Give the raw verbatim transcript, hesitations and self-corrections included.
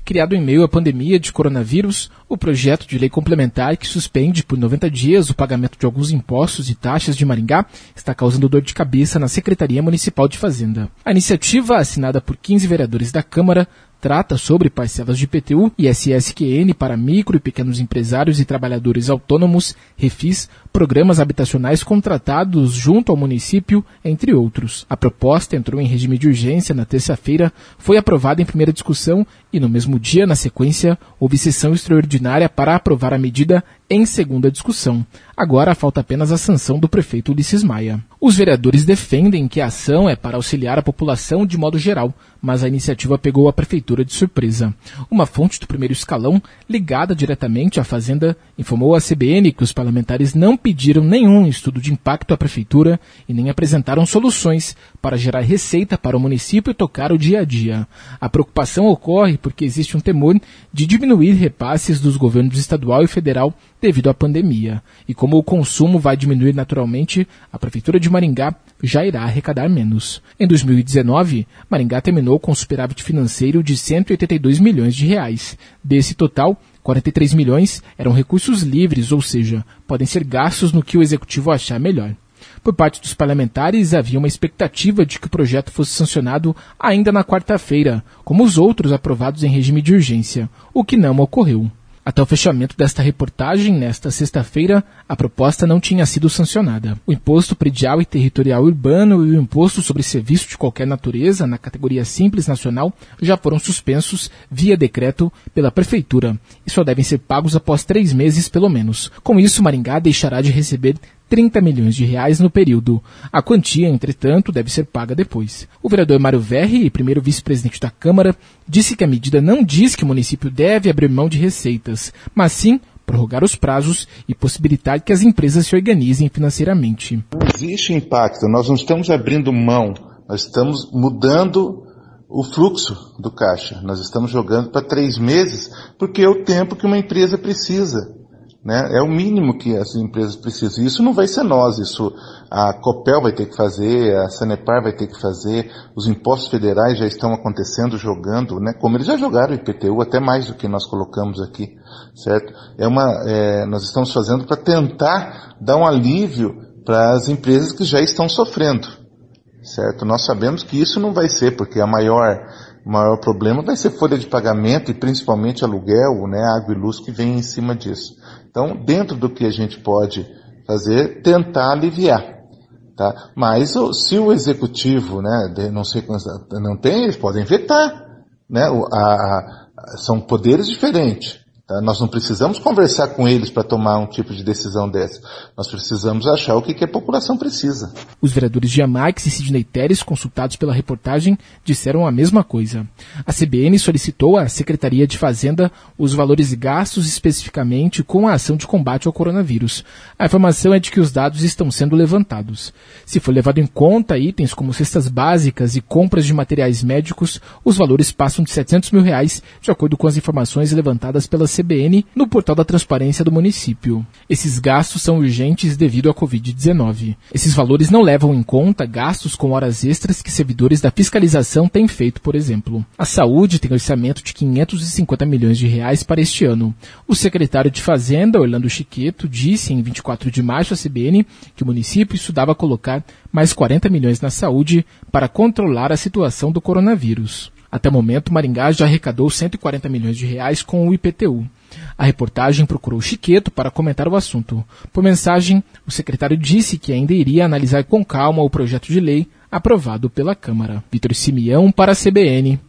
Criado em meio à pandemia de coronavírus, o projeto de lei complementar que suspende por noventa dias o pagamento de alguns impostos e taxas de Maringá está causando dor de cabeça na Secretaria Municipal de Fazenda. A iniciativa, assinada por quinze vereadores da Câmara, trata sobre parcelas de I P T U e S S Q N para micro e pequenos empresários e trabalhadores autônomos, refis, programas habitacionais contratados junto ao município, entre outros. A proposta entrou em regime de urgência na terça-feira, foi aprovada em primeira discussão e no mesmo dia, na sequência, houve sessão extraordinária para aprovar a medida em segunda discussão. Agora falta apenas a sanção do prefeito Ulisses Maia. Os vereadores defendem que a ação é para auxiliar a população de modo geral, mas a iniciativa pegou a prefeitura de surpresa. Uma fonte do primeiro escalão, ligada diretamente à Fazenda, informou à C B N que os parlamentares não pediram nenhum estudo de impacto à prefeitura e nem apresentaram soluções para gerar receita para o município tocar o dia a dia. A preocupação ocorre porque existe um temor de diminuir repasses dos governos estadual e federal devido à pandemia. E como o consumo vai diminuir naturalmente, a Prefeitura de Maringá já irá arrecadar menos. Em dois mil e dezenove, Maringá terminou com um superávit financeiro de cento e oitenta e dois milhões de reais. Desse total, quarenta e três milhões eram recursos livres, ou seja, podem ser gastos no que o Executivo achar melhor. Por parte dos parlamentares, havia uma expectativa de que o projeto fosse sancionado ainda na quarta-feira, como os outros aprovados em regime de urgência, o que não ocorreu. Até o fechamento desta reportagem, nesta sexta-feira, a proposta não tinha sido sancionada. O Imposto Predial e Territorial Urbano e o Imposto sobre Serviço de Qualquer Natureza, na categoria Simples Nacional, já foram suspensos via decreto pela Prefeitura e só devem ser pagos após três meses, pelo menos. Com isso, Maringá deixará de receber trinta milhões de reais no período. A quantia, entretanto, deve ser paga depois. O vereador Mário Verri, primeiro vice-presidente da Câmara, disse que a medida não diz que o município deve abrir mão de receitas, mas sim prorrogar os prazos e possibilitar que as empresas se organizem financeiramente. Não existe impacto, nós não estamos abrindo mão, nós estamos mudando o fluxo do caixa. Nós estamos jogando para três meses, porque é o tempo que uma empresa precisa. Né? É o mínimo que as empresas precisam. Isso não vai ser nós, isso a Copel vai ter que fazer, a Sanepar vai ter que fazer, os impostos federais já estão acontecendo, jogando, né? Como eles já jogaram o I P T U, até mais do que nós colocamos aqui, certo? É uma, é, nós estamos fazendo para tentar dar um alívio para as empresas que já estão sofrendo, certo? Nós sabemos que isso não vai ser, porque a maior, o maior problema vai ser folha de pagamento e principalmente aluguel, né? Água e luz que vem em cima disso. Então, dentro do que a gente pode fazer, tentar aliviar, tá? Mas se o executivo, né, não sei quantos, não tem, eles podem vetar, né? A, a, são poderes diferentes. Tá? Nós não precisamos conversar com eles para tomar um tipo de decisão dessa. Nós precisamos achar o que, que a população precisa. Os vereadores Giamax e Sidney Teres, consultados pela reportagem, disseram a mesma coisa. A C B N solicitou à Secretaria de Fazenda os valores gastos especificamente com a ação de combate ao coronavírus. A informação é de que os dados estão sendo levantados. Se for levado em conta itens como cestas básicas e compras de materiais médicos, os valores passam de setecentos mil reais, de acordo com as informações levantadas pela C B N no portal da transparência do município. Esses gastos são urgentes devido à covid dezenove. Esses valores não levam em conta gastos com horas extras que servidores da fiscalização têm feito, por exemplo. A saúde tem orçamento de quinhentos e cinquenta milhões de reais para este ano. O secretário de Fazenda, Orlando Chiqueto, disse em vinte e quatro de março à C B N que o município estudava colocar mais quarenta milhões na saúde para controlar a situação do coronavírus. Até o momento, Maringá já arrecadou cento e quarenta milhões de reais com o I P T U. A reportagem procurou Chiqueto para comentar o assunto. Por mensagem, o secretário disse que ainda iria analisar com calma o projeto de lei aprovado pela Câmara. Vitor Simeão para a C B N.